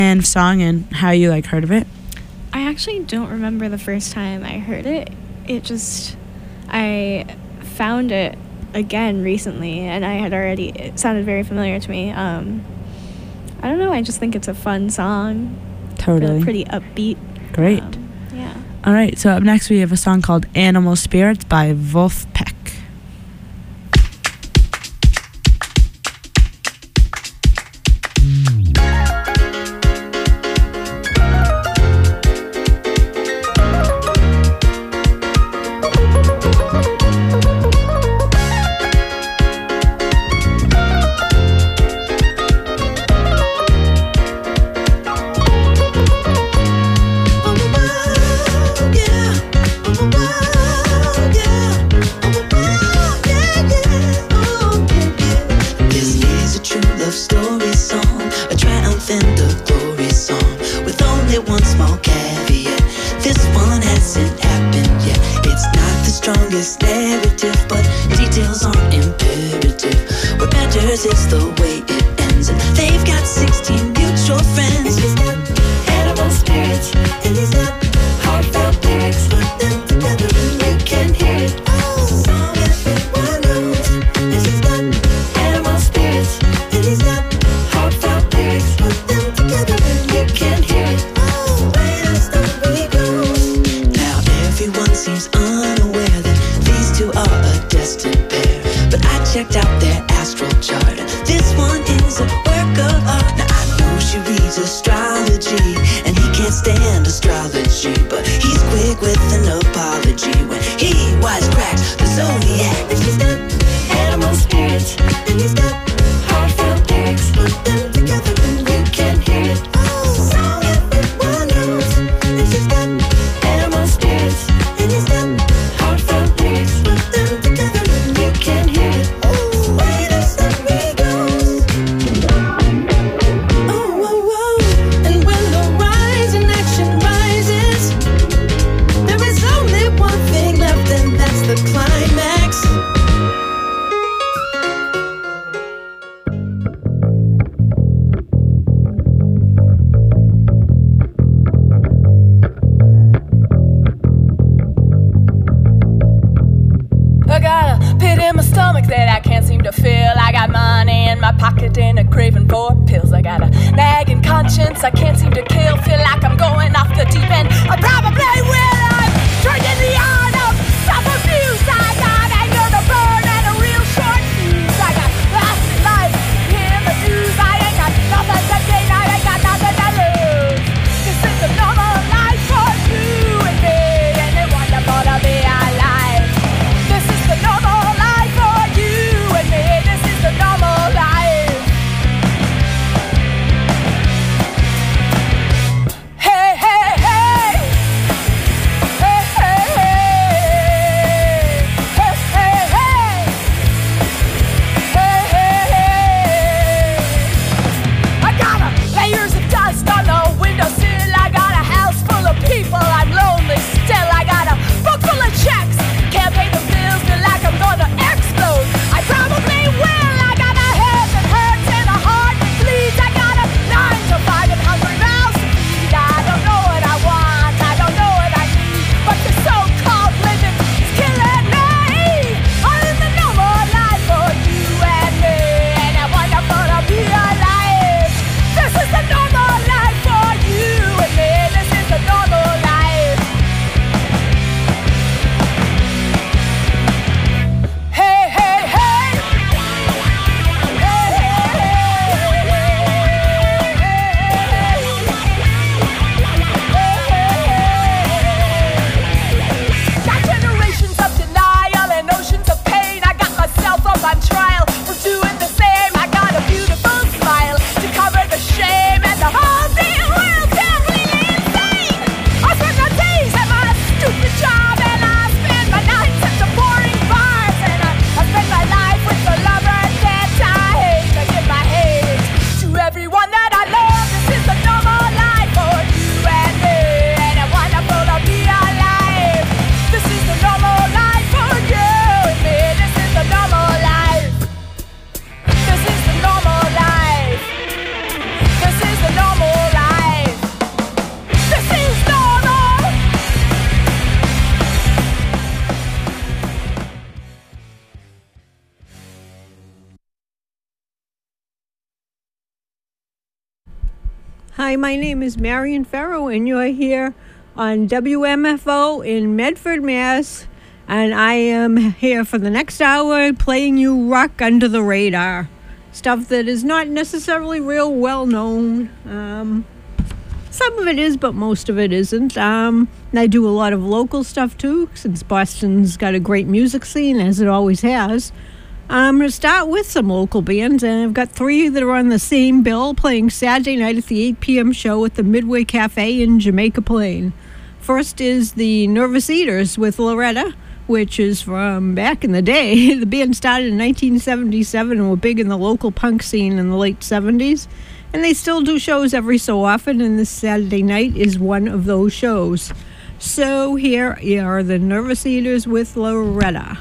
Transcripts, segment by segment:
and song and how you heard of it? I actually don't remember the first time I heard it. I found it again recently, and it sounded very familiar to me. I don't know, I just think it's a fun song. Totally. Pretty upbeat. Great. Yeah. All right, so up next we have a song called Animal Spirits by Wolfpack. Hi, my name is Marion Farrow, and you're here on WMFO in Medford, Mass. And I am here for the next hour playing you rock under the radar. Stuff that is not necessarily real well known. Some of it is, but most of it isn't. And I do a lot of local stuff too, since Boston's got a great music scene, as it always has. I'm going to start with some local bands, and I've got three that are on the same bill playing Saturday night at the 8 p.m. show at the Midway Cafe in Jamaica Plain. First is the Nervous Eaters with Loretta, which is from back in the day. The band started in 1977 and were big in the local punk scene in the late 70s. And they still do shows every so often, and this Saturday night is one of those shows. So here are the Nervous Eaters with Loretta.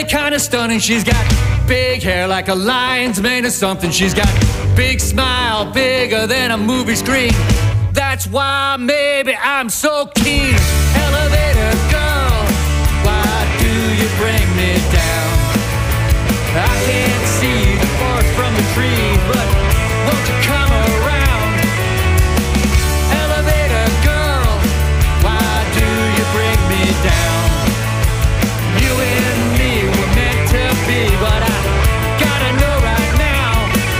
kinda stunning. She's got big hair like a lion's mane or something. She's got big smile, bigger than a movie screen. That's why maybe I'm so keen. Elevator girl, why do you bring me down? I can't see the forest from the trees, but won't you come around? Elevator girl, why do you bring me down? You and me were meant to be, but I gotta know right now.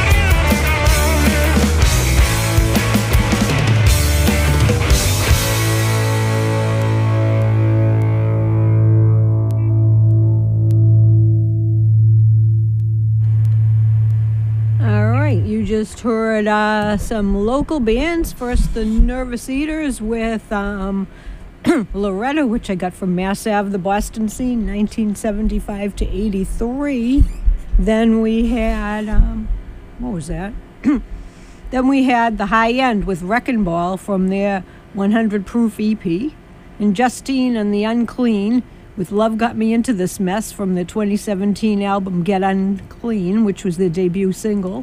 All right, you just heard some local bands. First, the Nervous Eaters with Loretta, which I got from Mass Ave, the Boston scene, 1975 to 83. Then we had, what was that? Then we had The High End with Wrecking Ball from their 100 Proof EP. And Justine and the Unclean with Love Got Me Into This Mess from the 2017 album Get Unclean, which was their debut single.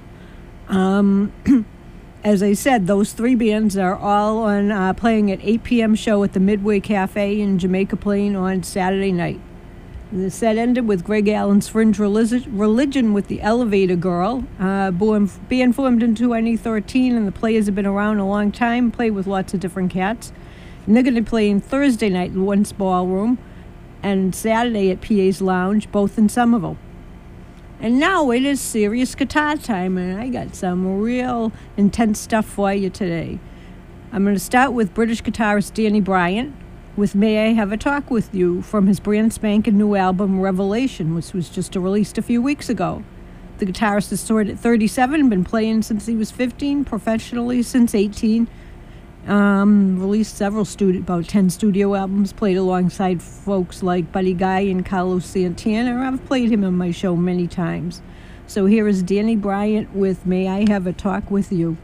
As I said, those three bands are all on playing at 8 p.m. show at the Midway Cafe in Jamaica Plain on Saturday night. The set ended with Greg Allen's Fringe Religion with the Elevator Girl. Band formed in 2013, and the players have been around a long time, played with lots of different cats. And they're going to be playing Thursday night in Once Ballroom and Saturday at PA's Lounge, both in Somerville. And now it is serious guitar time, and I got some real intense stuff for you today. I'm going to start with British guitarist Danny Bryant with May I Have a Talk With You from his brand spanking new album Revelation, which was just released a few weeks ago. The guitarist is toured at 37, been playing since he was 15, professionally since 18. Released about 10 studio albums, played alongside folks like Buddy Guy and Carlos Santana. I've played him on my show many times. So here is Danny Bryant with May I Have a Talk With You.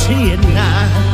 tea at night.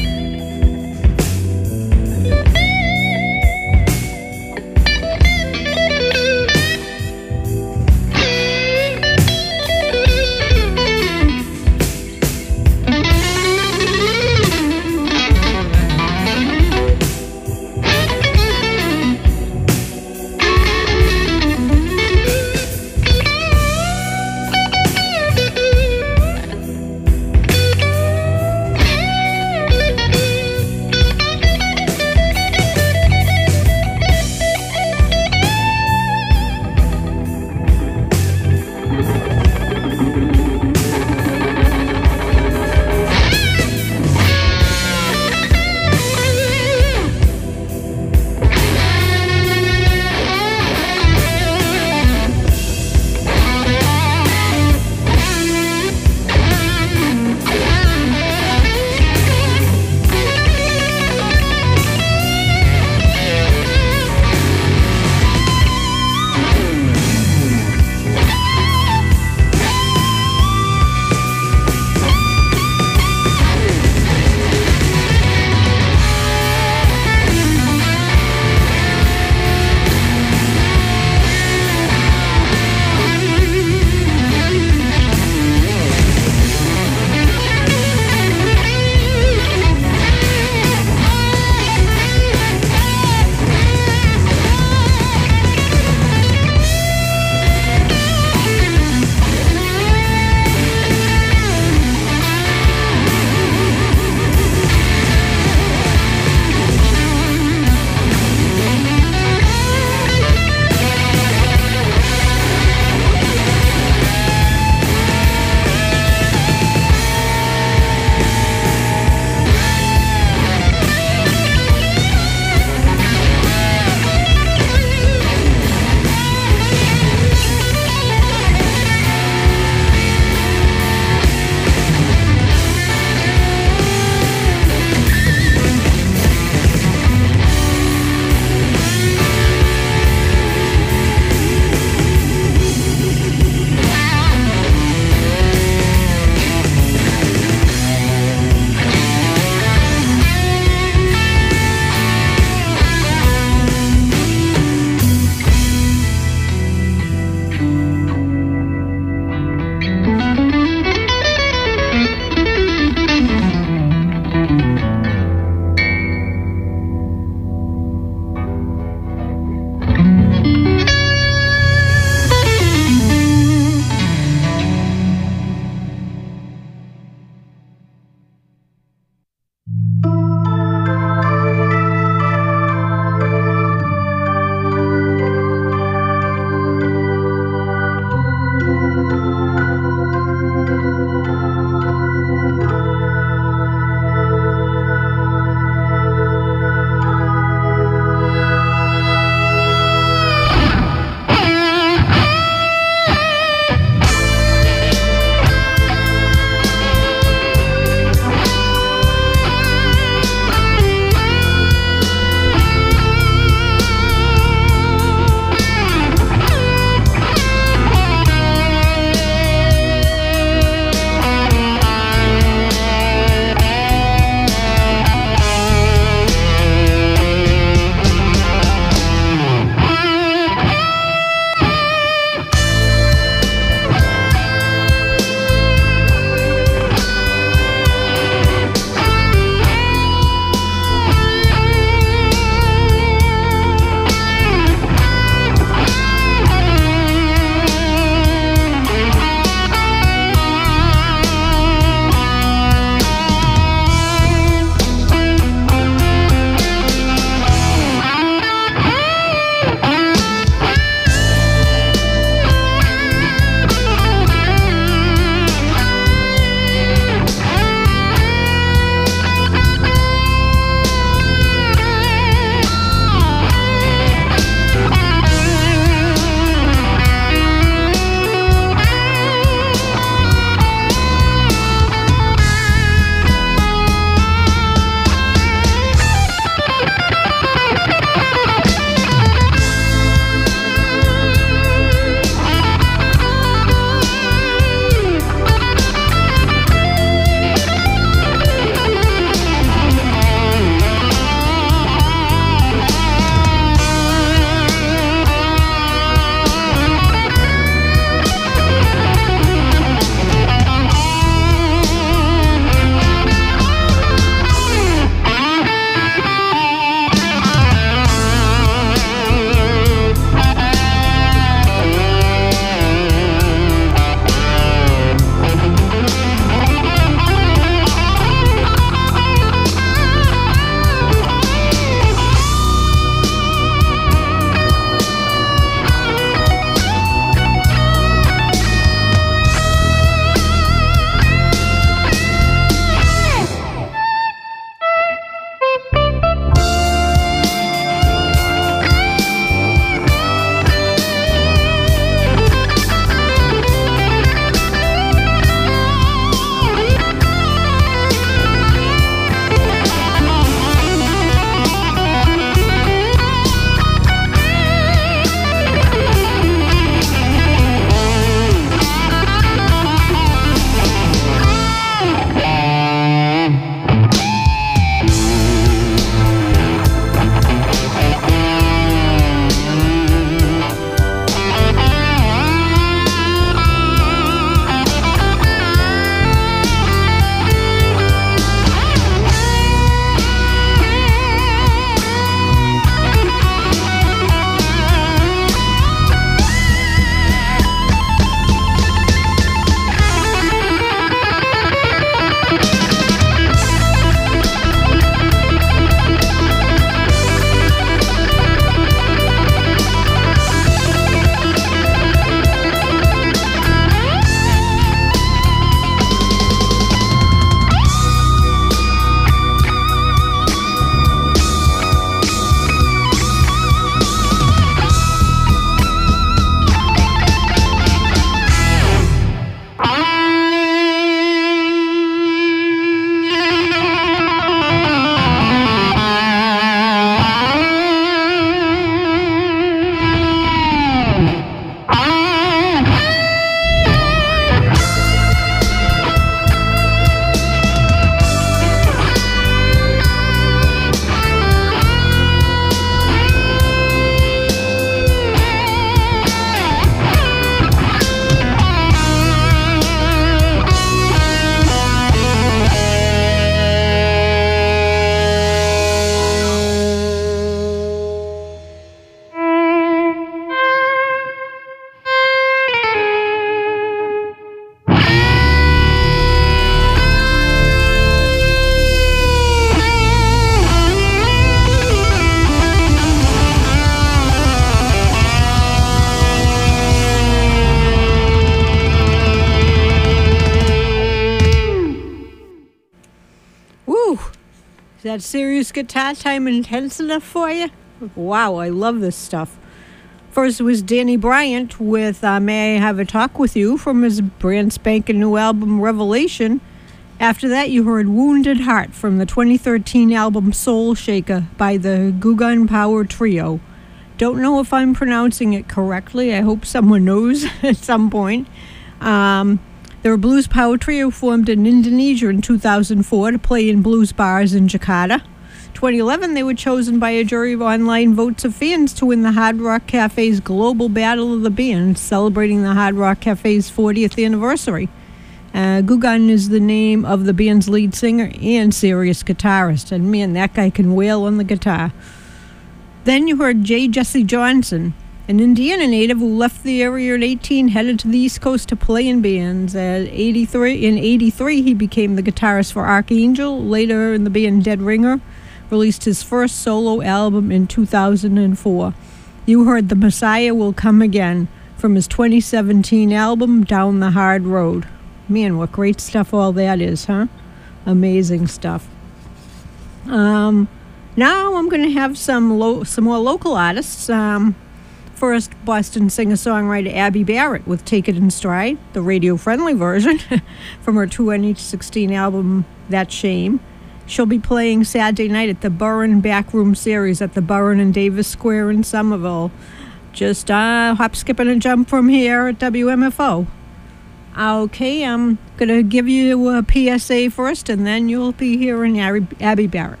Is that serious guitar time intense enough for you? Wow, I love this stuff. First was Danny Bryant with May I Have a Talk With You from his brand spanking new album Revelation. After that, you heard Wounded Heart from the 2013 album Soul Shaker by the Guggen Power Trio. Don't know if I'm pronouncing it correctly. I hope someone knows at some point. They're a blues power trio formed in Indonesia in 2004 to play in blues bars in Jakarta. 2011, they were chosen by a jury of online votes of fans to win the Hard Rock Cafe's Global Battle of the Bands, celebrating the Hard Rock Cafe's 40th anniversary. Guggen is the name of the band's lead singer and serious guitarist, and man, that guy can wail on the guitar. Then you heard J. Jesse Johnson, an Indiana native who left the area at 18, headed to the East Coast to play in bands. In 83, he became the guitarist for Archangel, later in the band Dead Ringer, released his first solo album in 2004. You heard The Messiah Will Come Again from his 2017 album Down the Hard Road. Man, what great stuff all that is, huh? Amazing stuff. Now I'm going to have some more local artists. First, Boston singer-songwriter Abby Barrett with Take It in Stride, the radio-friendly version from her 2016 album That Shame. She'll be playing Saturday night at the Burren Backroom Series at the Burren and Davis Square in Somerville. Just hop, skip, and a jump from here at WMFO. Okay, I'm going to give you a PSA first, and then you'll be hearing Abby Barrett.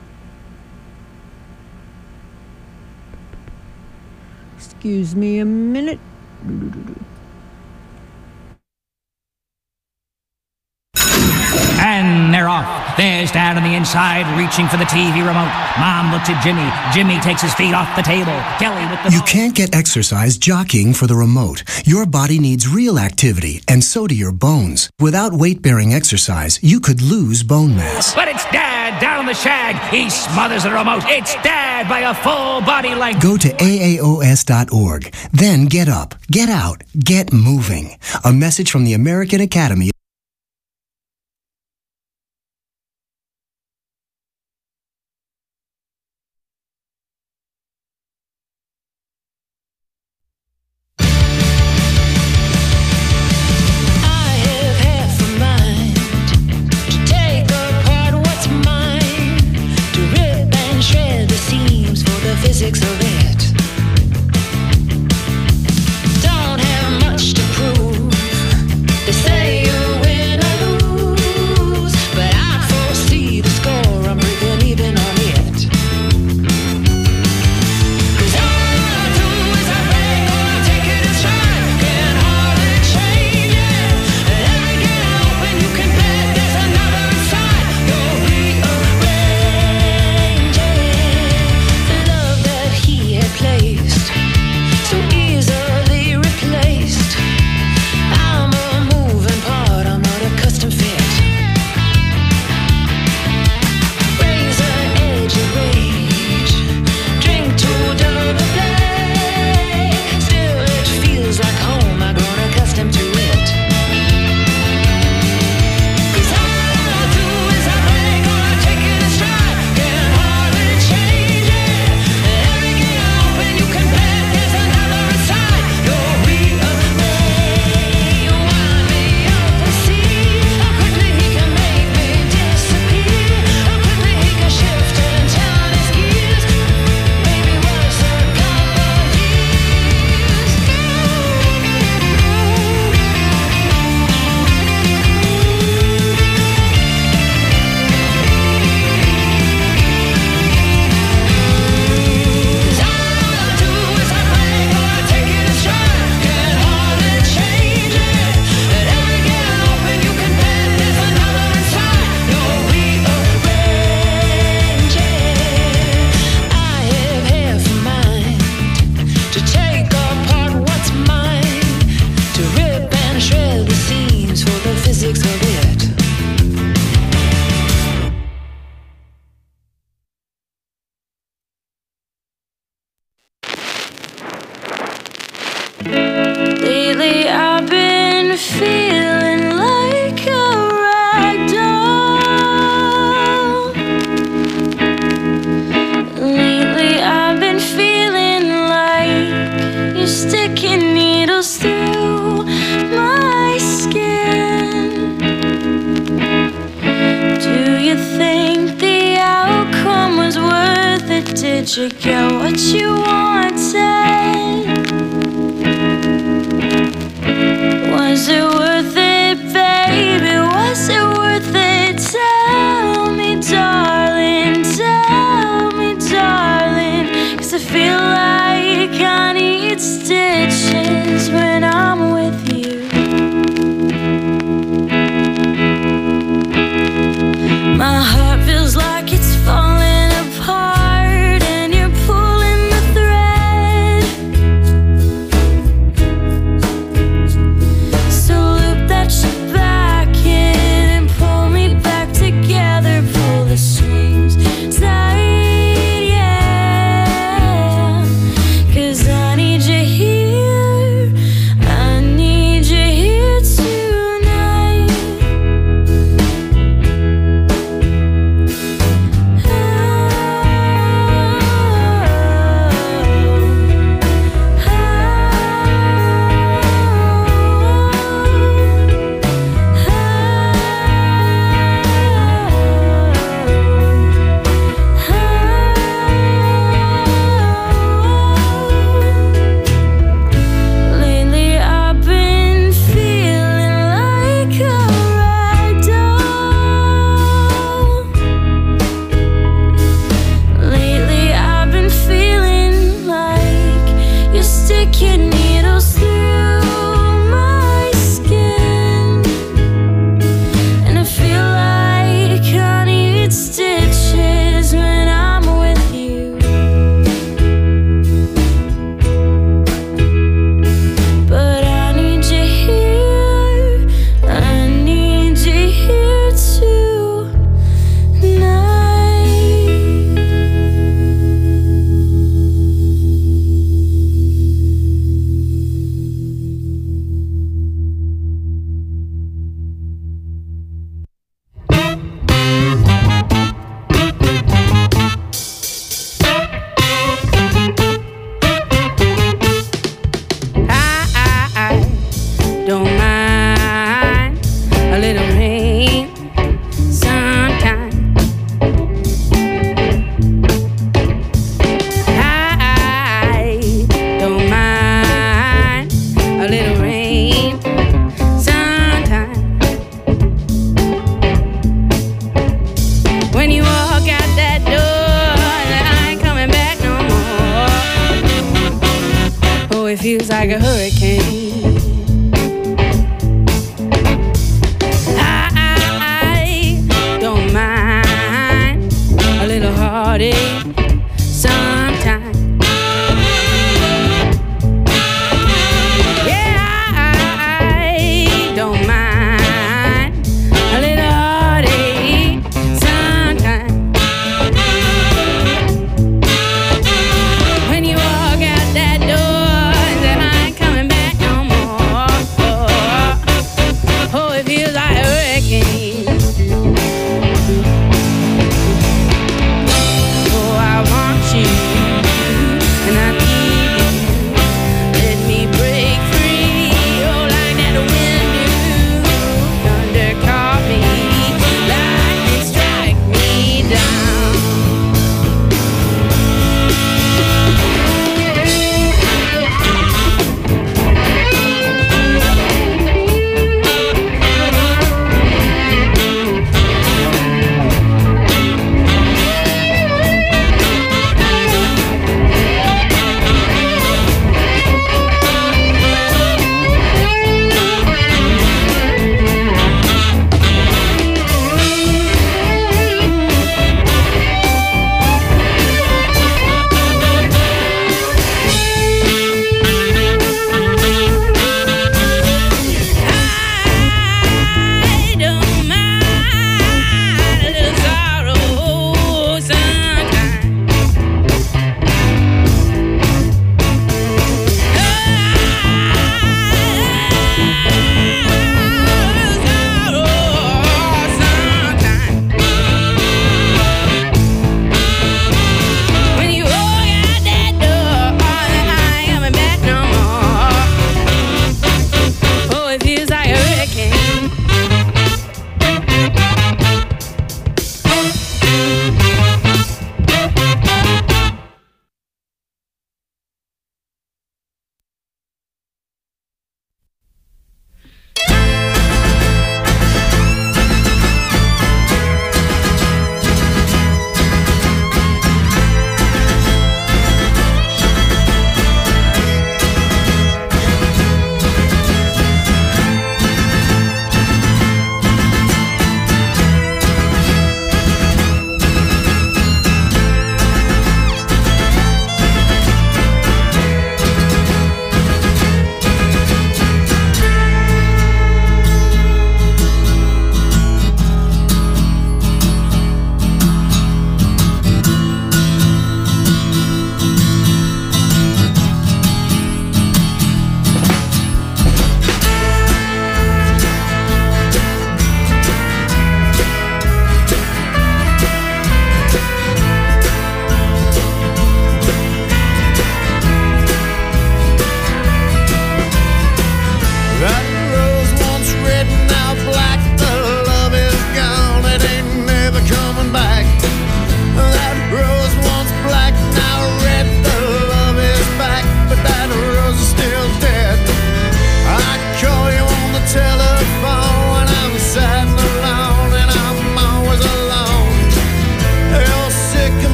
Excuse me a minute. And they're off. There's Dad on the inside, reaching for the TV remote. Mom looks at Jimmy. Jimmy takes his feet off the table. Kelly with the... You can't get exercise jockeying for the remote. Your body needs real activity, and so do your bones. Without weight-bearing exercise, you could lose bone mass. But it's Dad down on the shag. He smothers the remote. It's Dad by a full body length. Go to AAOS.org. Then get up, get out, get moving. A message from the American Academy. Physics of it. Don't have much to prove. They say you win or lose, but I foresee the score. I'm breaking even on it. 'Cause all I do is I play, or I take it as stride. Can hardly change it. And every game I open, you can bet there's another inside. You'll rearrange the love that he had placed, so easily replaced. I'm a moving part, I'm not a custom fit. Razor edge of rage, drink to dull the play. Still it feels like home, I've grown accustomed to it. 'Cause all I do is I play, gonna take it in stride. Can hardly change it. Every game I open, you can bet there's another inside. You'll rearrange, wind me up and see how quickly he can make me disappear. How quickly he can shift and turn his gears. Maybe what's a couple years. Cause all I do is I play, gonna take it in stride. Can hardly change it. And every game I open, you can bet there's another inside. You'll rearrange it. I have half a mind to take apart what's mine, to rip and shred the seams for the physics of it. Lately I've been feeling like a rag doll. Did you get what you wanted? Was it worth it, baby? Was it worth it? Tell me, darling, tell me, darling. 'Cause I feel like I need stitches when I'm with you. My heart feels like it's falling apart, and you're pulling the thread. So loop that shit back in and pull me back together. Pull the strings tight, yeah. 'Cause I need you here, I need you here tonight. Lately I've been feeling like a rag doll. Lately I've been feeling like you're sticking needles through my skin, and I feel like I need stitches when I'm with you. But I need you here, I need you here tonight. I don't mind a little rain sometime. I don't mind a little rain sometime. When you walk out that door, I ain't coming back no more. Oh, it feels like a hurricane. I don't mind a little heartache sometime. Yeah, I don't mind a little heartache sometime. When you walk out that door, then I ain't coming back no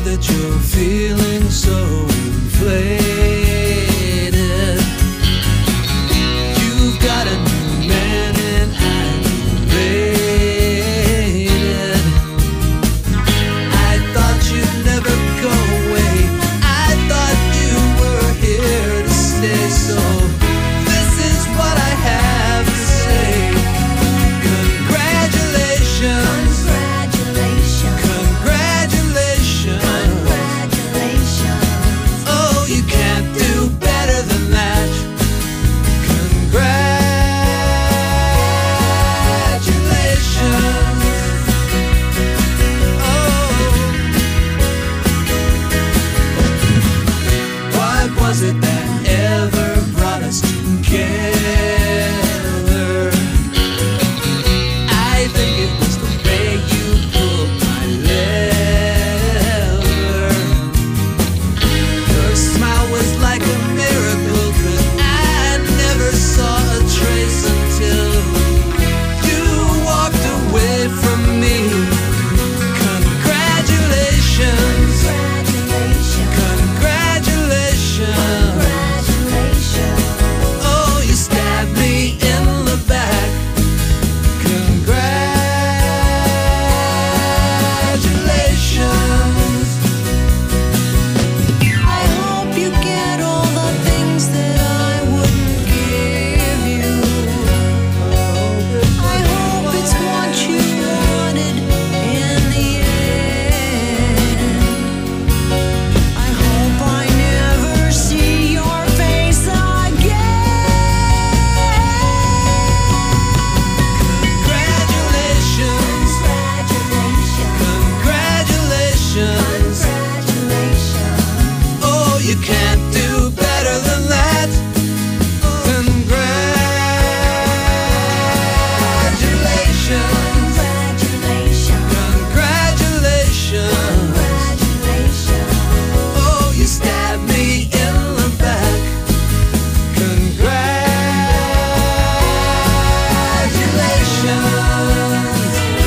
that you're feeling so inflated. You've got a new man and aggravated. I thought you'd never go away. I thought you were here to stay. So this is what I have to say. Congratulations. Oh, you can't do better than that. Congratulations. Oh, what was it that ever brought us together? I think it was the way you pulled my lever. Your smile was like a miracle, 'cause I never saw a trace until you walked away from me. Congratulations. Congratulations. Oh, you stabbed me in the back. Congratulations. I hope you get all the things that I wouldn't give you. I hope it's what you wanted in the end. I hope I never see your face again. Congratulations. Congratulations. Oh, you can't do better than that. Congratulations. Congratulations. Oh, you stabbed me in the back. Congratulations.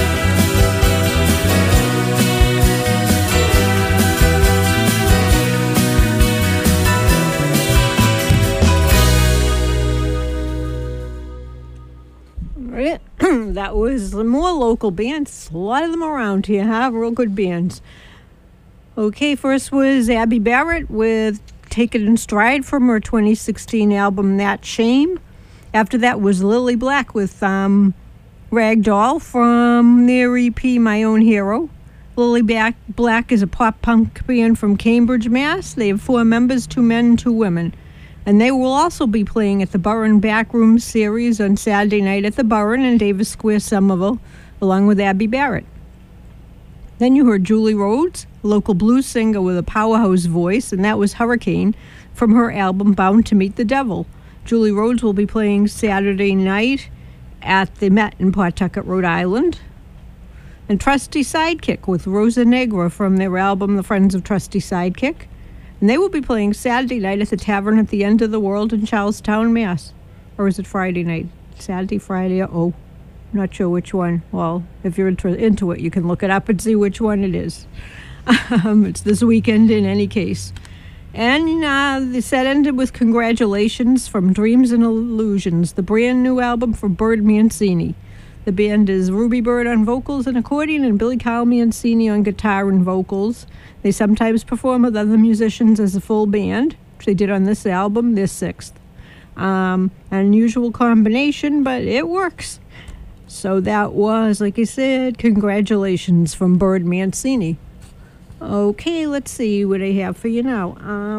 Right. That was the more local bands. A lot of them around here, huh? Real good bands. Okay, first was Abby Barrett with Take It in Stride from her 2016 album That Shame. After that was Lily Black with Ragdoll from their EP My Own Hero. Lily Black is a pop punk band from Cambridge, Mass. They have 4 members, 2 men and 2 women. And they will also be playing at the Burren Backroom Series on Saturday night at the Burren in Davis Square, Somerville, along with Abby Barrett. Then you heard Julie Rhodes, a local blues singer with a powerhouse voice, and that was Hurricane from her album Bound to Meet the Devil. Julie Rhodes will be playing Saturday night at the Met in Pawtucket, Rhode Island. And Trusty Sidekick with Rosa Negra from their album The Friends of Trusty Sidekick. And they will be playing Saturday night at the Tavern at the End of the World in Charlestown, Mass. Or is it Friday night? Saturday, Friday, I'm not sure which one. Well, if you're into it, you can look it up and see which one it is. It's this weekend in any case. And the set ended with Congratulations from Dreams and Illusions, the brand new album from Bird Mancini. The band is Ruby Bird on vocals and accordion and Billy Kyle Mancini on guitar and vocals. They sometimes perform with other musicians as a full band, which they did on this album, their 6th. An unusual combination, but it works. So that was, like I said, Congratulations from Bird Mancini. Okay, let's see what I have for you now.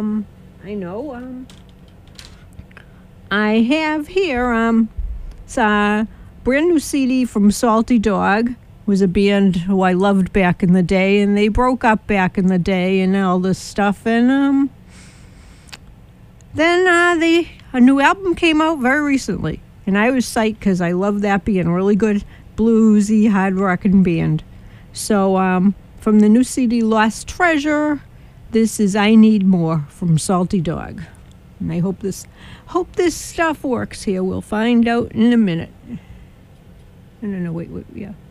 I have here, it's a brand new CD from Salty Dog. Was a band who I loved back in the day, and they broke up back in the day and all this stuff. And then a new album came out very recently, and I was psyched because I love that band. Really good bluesy, hard rocking band. So from the new CD Lost Treasure, this is I Need More from Salty Dog. And I hope this stuff works here. We'll find out in a minute. No, wait, yeah.